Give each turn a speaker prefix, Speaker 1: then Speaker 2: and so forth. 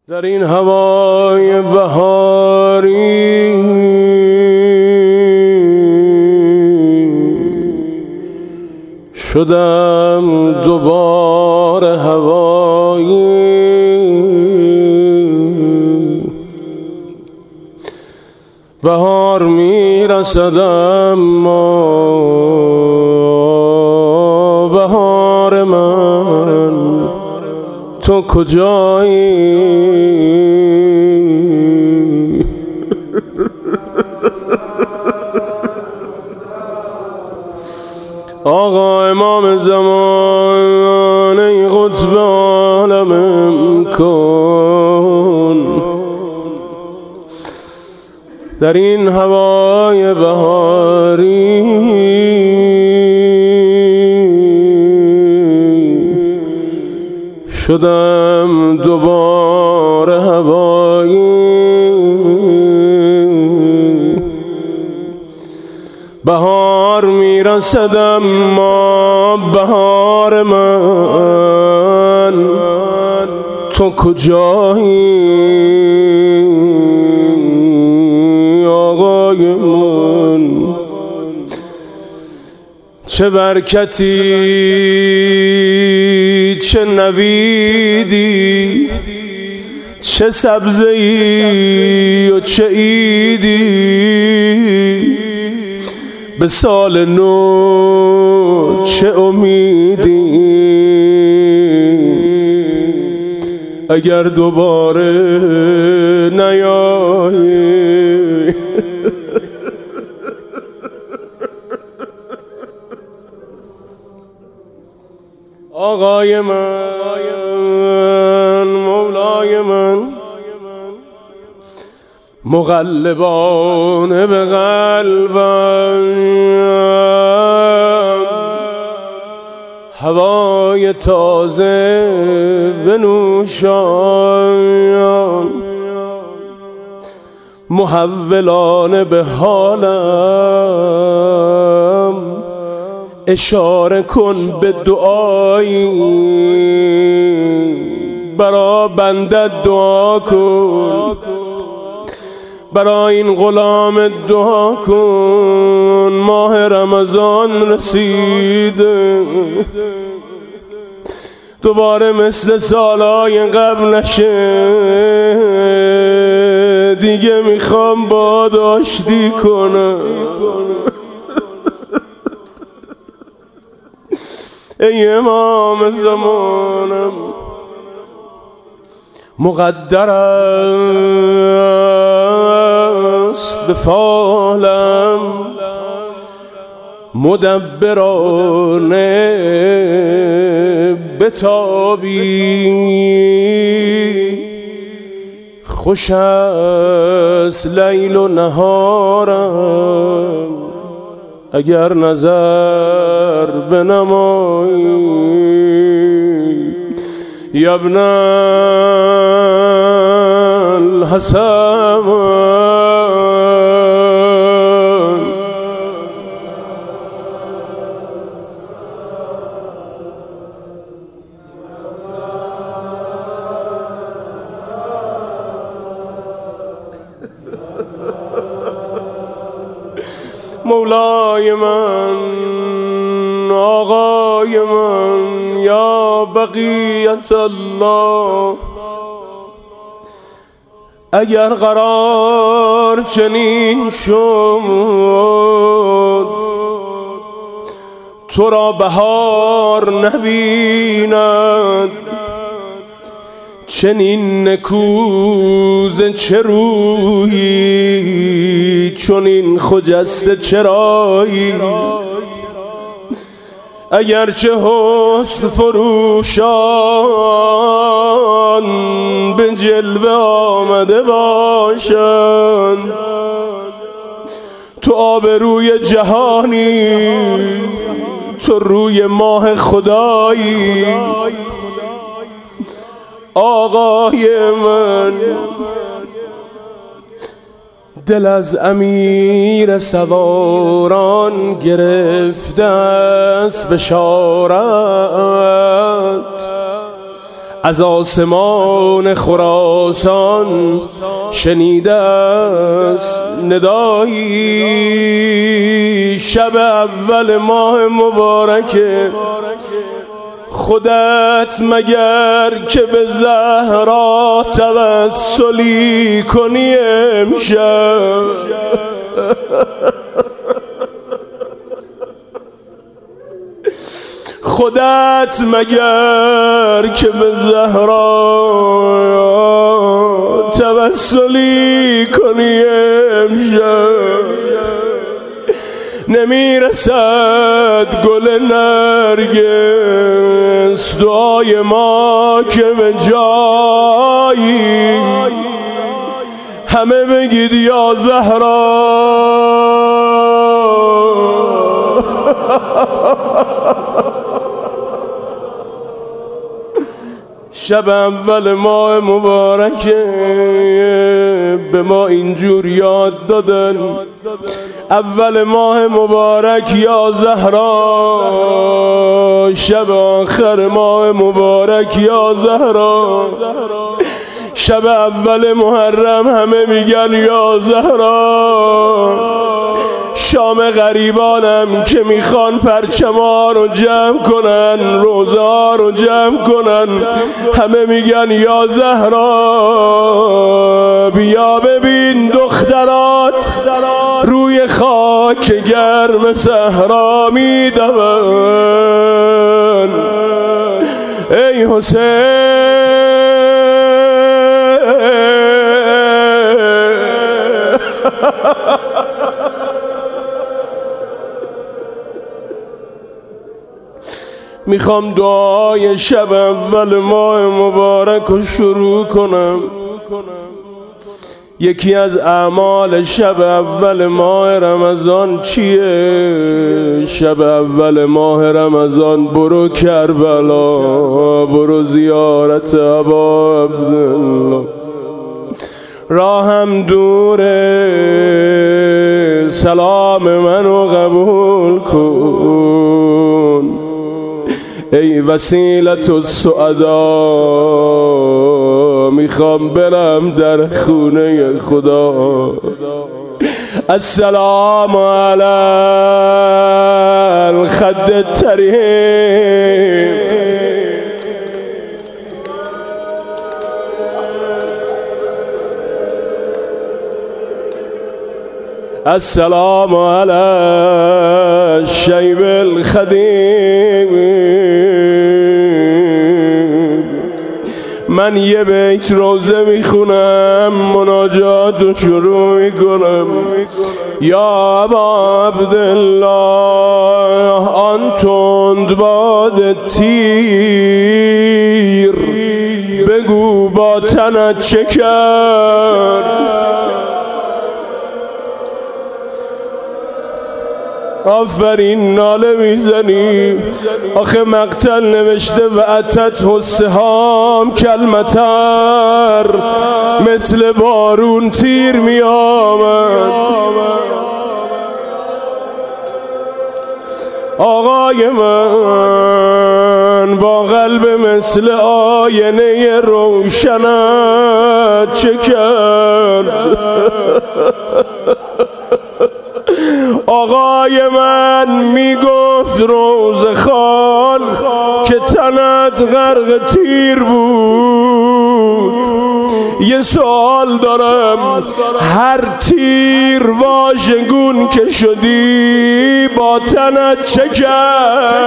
Speaker 1: در این هوای بهاری شدم دوباره هوایی بهار میرسد اما بهار من تو کجایی؟ آقا امام زمان ای قطب عالم کن در این هوای بهاری شدم دوباره هوایی بهار میرسد اما بهار من تو کجایی؟ آقای من چه برکتی چه نویدی چه سبزه‌ای و چه عیدی به سال نو چه امیدی اگر دوباره نیایی آقای من مولای من مقلبانه به قلبم هوای تازه بنوشان محولانه به حالم اشاره کن به دعایی برا بنده دعا کن برای این غلام دعا کن ماه رمضان رسیده دوباره مثل سالهای قبل نشه دیگه میخوام با داشتی کنم ای امام زمانم مقدر است به فالم مدبرانه بتابی خوش است لیل و نهارم اگر نظر بنمایی یا ابن الحسن مولای من آقای من یا بقیت الله اگر قرار چنین شد تو را بهار نبیند چنین نکوز چه رویی چنین خجسته چرایی اگرچه حسن فروشان به جلوه آمده باشند تو آبروی جهانی تو روی ماه خدایی آقای من دل از امیر سواران گرفته است بشارت از آسمان خراسان شنیده است ندایی. شب اول ماه مبارک خودت مگر که به زهرا توسلی کنی امشب؟ خودت مگر که به زهرا توسلی کنی امشب؟ نمیرسد گل نرگس دعای ما که به جایی همه بگید یا زهرا. شب اول ماه مبارک به ما اینجور یاد دادن، اول ماه مبارک یا زهرا، شب آخر ماه مبارک یا زهرا. شب اول محرم همه میگن یا زهرا، شام غریبانم که میخوان پرچما رو جمع کنن، روزا رو جمع کنن، همه میگن یا زهرا. بیا ببین دخترات روی خاک گرم صحرا میدون. ای حسین میخوام دعای شب اول ماه مبارک رو شروع کنم. یکی از اعمال شب اول ماه رمضان چیه؟ شب اول ماه رمضان برو کربلا، برو زیارت ابا عبدالله. راهم دوره سلام منو قبول کن، ای وسیلت السعدا. میخوام برم در خونه خدا. السلام علی الخد الطریق، السلام علی الشیب الخدیم. من یه بیت روزه میخونم، مناجات رو شروع میکنم. یا ابا عبدالله آن تند باد تیر، بگو با تنت چه کرد؟ آفرین ناله میزنی. آخه مقتل نوشته و اتت السهام کلمتر، مثل بارون تیر می آمد. آقای من با قلب مثل آینه روشنت چه کرد؟ آقای من میگفت روز خان که تنت غرق تیر بود. یه سوال دارم، هر تیر واژگون که شدی با تنت چه کرد؟